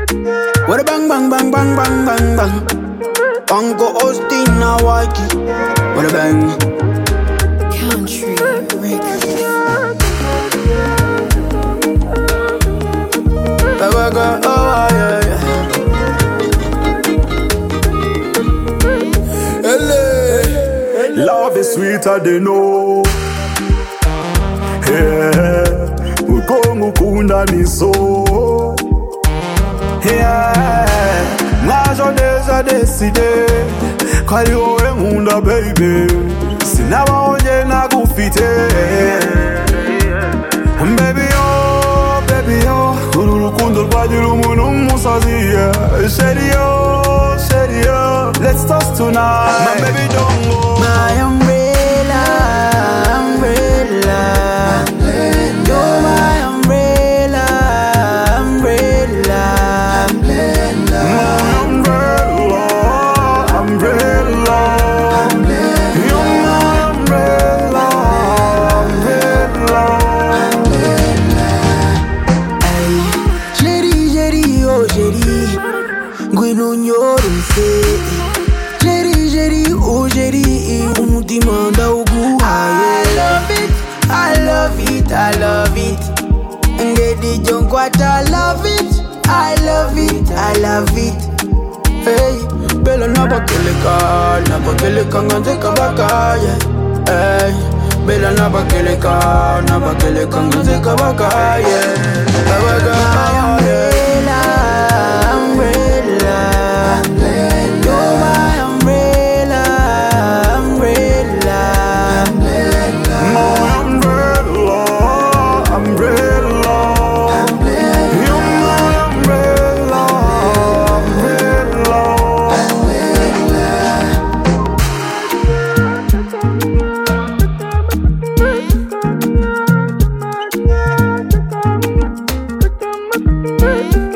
What a bang bang bang bang bang bang bang. Uncle Austin Nawaki. What a bang. Country Records. Oh yeah yeah. Love is sweeter than know. Yeah, ukongukunda niso. Yeah, ngajo neza decide. Kali wowe nkunda baby. Sinabaonye nagufite. Baby yo, uru rukundo rwagira umuntu umusazi. Shady yo, let's toast tonight. My baby don't go. My umbrella. You're my umbrella. My umbrella. You're my umbrella. Ay, chérie, oh chérie. Ngwino unyorose. Chérie, oh chérie. Umutima ndawuguhaye. I love it. Ngedi jonkwata, I love it. Hey, bella nabakeleka nganzeka baka, yeah. Hey, bella nabakeleka nganzeka baka, yeah. My umbrella. You're my umbrella. My umbrella. You're my umbrella. Country